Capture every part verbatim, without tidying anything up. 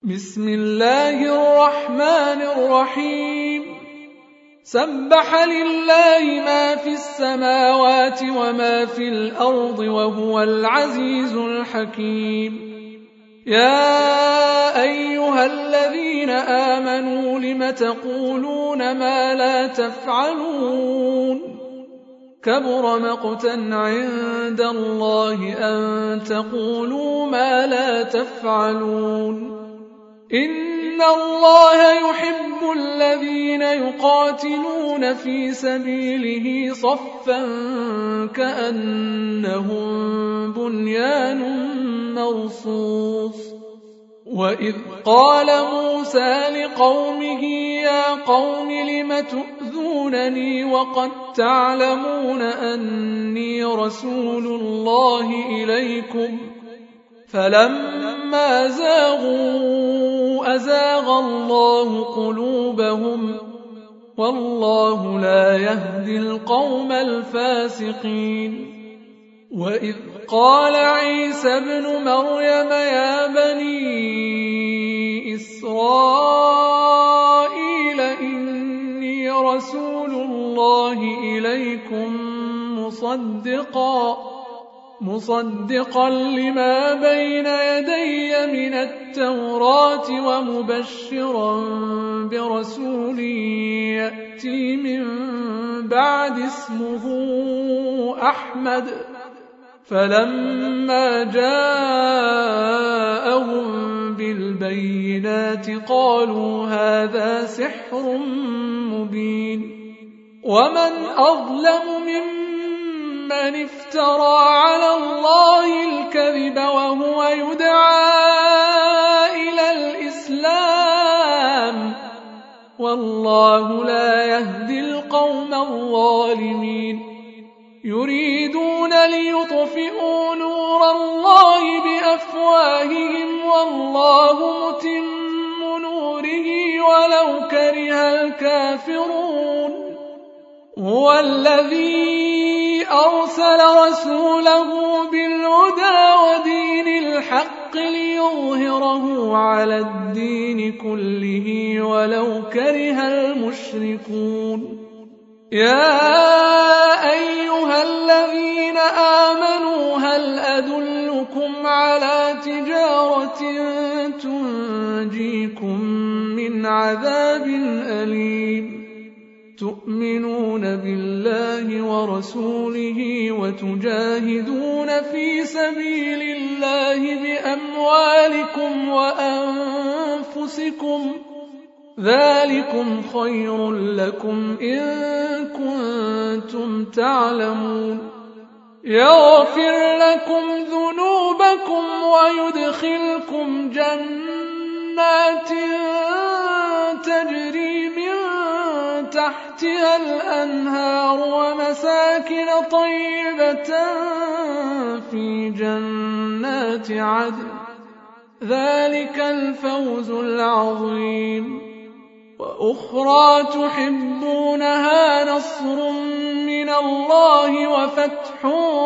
بسم الله الرحمن الرحيم سبح لله ما في السماوات وما في الأرض وهو العزيز الحكيم يا أيها الذين آمنوا لم تقولون ما لا تفعلون كبر مقتا عند الله أن تقولوا ما لا تفعلون إن الله يحب الذين يقاتلون في سبيله صفا كأنهم بنيان مرصوص وإذ قال موسى لقومه يا قوم لم تؤذونني وقد تعلمون أني رسول الله إليكم فلما زاغوا أزاغ الله قلوبهم والله لا يهدي القوم الفاسقين وإذ قال عيسى ابن مريم يا بني إسرائيل إني رسول الله إليكم مصدقا مصدقا لما بين يدي من التوراة ومبشرا برسول يأتي من بعد اسمه أحمد فلما جاءهم بالبينات قالوا هذا سحر مبين ومن أظلم ممن من افترى على الله الكذب وهو يدعى إلى الإسلام والله لا يهدي القوم الظالمين يريدون ليطفئوا نور الله بأفواههم والله متم نوره ولو كره الكافرون هو الذي أرسل رسوله بالهدى ودين الحق ليظهره على الدين كله ولو كره المشركون يا أيها الذين آمنوا هل أدلكم على تجارة تنجيكم من عذاب أليم تؤمنون بالله ورسوله وتجاهدون في سبيل الله بأموالكم وأنفسكم ذلكم خير لكم إن كنتم تعلمون يغفر لكم ذنوبكم ويدخلكم جنات تجري من تحتها الأنهار ومساكن طيبة في جنات عدن ذلك الفوز العظيم وأخرى تحبونها نصر من الله وفتح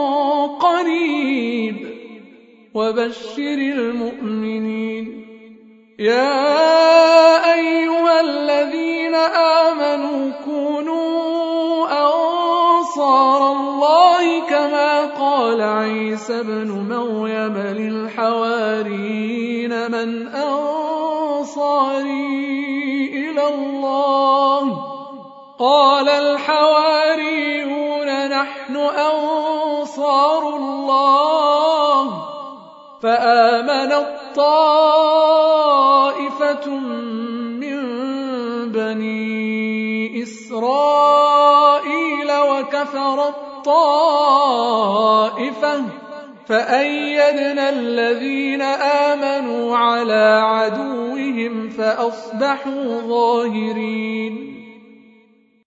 قريب وبشر المؤمنين يا أيها الذين آمنوا كونوا أنصار الله كما قال عيسى ابن مريم للحواريين من أنصاري إلى الله قال الحواريون نحن أنصار الله فآمنت طائفة من بني إسرائيل وكفرت طائفة فأيدنا الذين آمنوا على عدوهم فأصبحوا ظاهرين